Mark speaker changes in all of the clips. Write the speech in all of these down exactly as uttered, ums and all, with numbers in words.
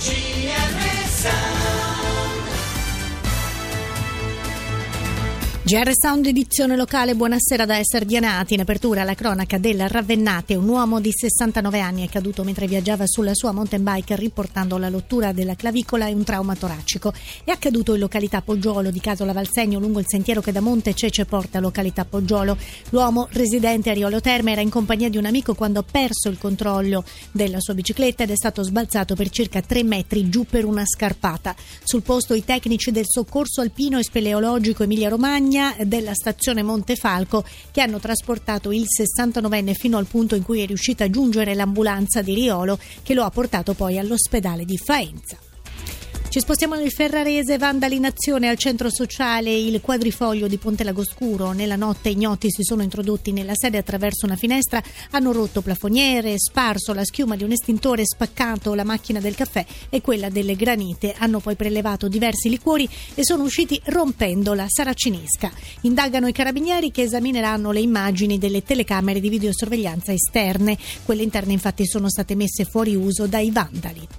Speaker 1: G R Sound edizione locale, buonasera da Esser Dianati. In apertura la cronaca del Ravennate. Un uomo di sessantanove anni è caduto mentre viaggiava sulla sua mountain bike riportando la rottura della clavicola e un trauma toracico. È accaduto in località Poggiolo di Casola Valsegno lungo il sentiero che da Monte Cece porta a località Poggiolo. L'uomo, residente a Riolo Terme, era in compagnia di un amico quando ha perso il controllo della sua bicicletta ed è stato sbalzato per circa tre metri giù per una scarpata. Sul posto i tecnici del soccorso alpino e speleologico Emilia Romagna della stazione Montefalco che hanno trasportato il sessantanovenne fino al punto in cui è riuscita a giungere l'ambulanza di Riolo che lo ha portato poi all'ospedale di Faenza. Ci spostiamo nel Ferrarese, vandali in azione al centro sociale il Quadrifoglio di Ponte Lagoscuro. Nella notte ignoti si sono introdotti nella sede attraverso una finestra, hanno rotto plafoniere, sparso la schiuma di un estintore, spaccato la macchina del caffè e quella delle granite. Hanno poi prelevato diversi liquori e sono usciti rompendo la saracinesca. Indagano i carabinieri che esamineranno le immagini delle telecamere di videosorveglianza esterne. Quelle interne infatti sono state messe fuori uso dai vandali.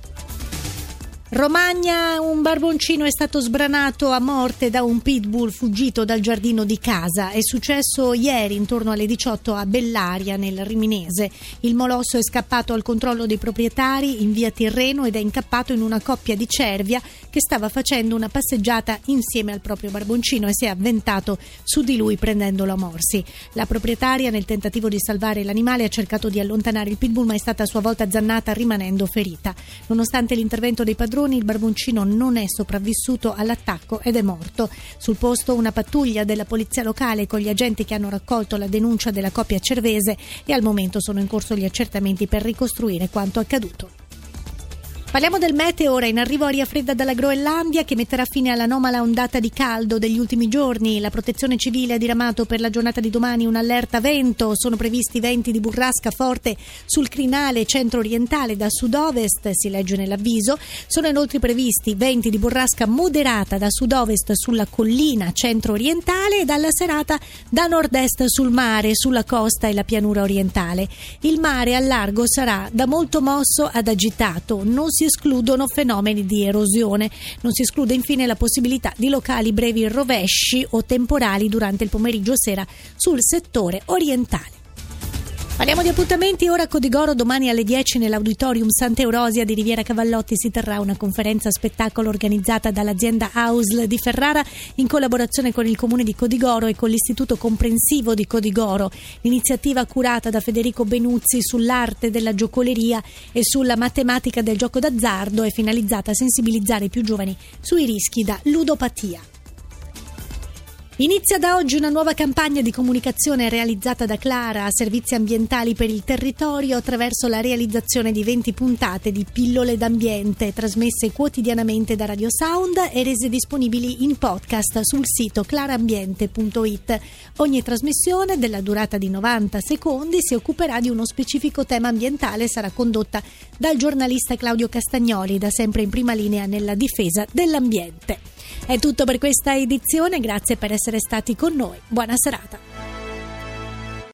Speaker 1: Romagna, un barboncino è stato sbranato a morte da un pitbull fuggito dal giardino di casa. È successo ieri intorno alle diciotto a Bellaria nel Riminese. Il molosso è scappato al controllo dei proprietari in via Tirreno ed è incappato in una coppia di cervia che stava facendo una passeggiata insieme al proprio barboncino e si è avventato su di lui prendendolo a morsi. La proprietaria, nel tentativo di salvare l'animale, ha cercato di allontanare il pitbull ma è stata a sua volta azzannata rimanendo ferita. Nonostante l'intervento dei padroni, il barboncino non è sopravvissuto all'attacco ed è morto. Sul posto una pattuglia della polizia locale con gli agenti che hanno raccolto la denuncia della coppia cervese e al momento sono in corso gli accertamenti per ricostruire quanto accaduto. Parliamo del meteo ora, in arrivo aria fredda dalla Groenlandia che metterà fine all'anomala ondata di caldo degli ultimi giorni. La protezione civile ha diramato per la giornata di domani un'allerta vento, sono previsti venti di burrasca forte sul crinale centro-orientale da sud-ovest, si legge nell'avviso. Sono inoltre previsti venti di burrasca moderata da sud-ovest sulla collina centro-orientale e dalla serata da nord-est sul mare, sulla costa e la pianura orientale. Il mare al largo sarà da molto mosso ad agitato, non si escludono fenomeni di erosione. Non si esclude infine la possibilità di locali brevi rovesci o temporali durante il pomeriggio sera sul settore orientale. Parliamo di appuntamenti, ora a Codigoro domani alle dieci nell'Auditorium Sant'Eurosia di Riviera Cavallotti si terrà una conferenza spettacolo organizzata dall'azienda Ausl di Ferrara in collaborazione con il Comune di Codigoro e con l'Istituto Comprensivo di Codigoro. L'iniziativa curata da Federico Benuzzi sull'arte della giocoleria e sulla matematica del gioco d'azzardo è finalizzata a sensibilizzare i più giovani sui rischi da ludopatia. Inizia da oggi una nuova campagna di comunicazione realizzata da Clara a servizi ambientali per il territorio attraverso la realizzazione di venti puntate di Pillole d'ambiente trasmesse quotidianamente da Radio Sound e rese disponibili in podcast sul sito clarambiente punto it. Ogni trasmissione della durata di novanta secondi si occuperà di uno specifico tema ambientale e sarà condotta dal giornalista Claudio Castagnoli, da sempre in prima linea nella difesa dell'ambiente. È tutto per questa edizione, grazie per essere stati con noi. Buona serata.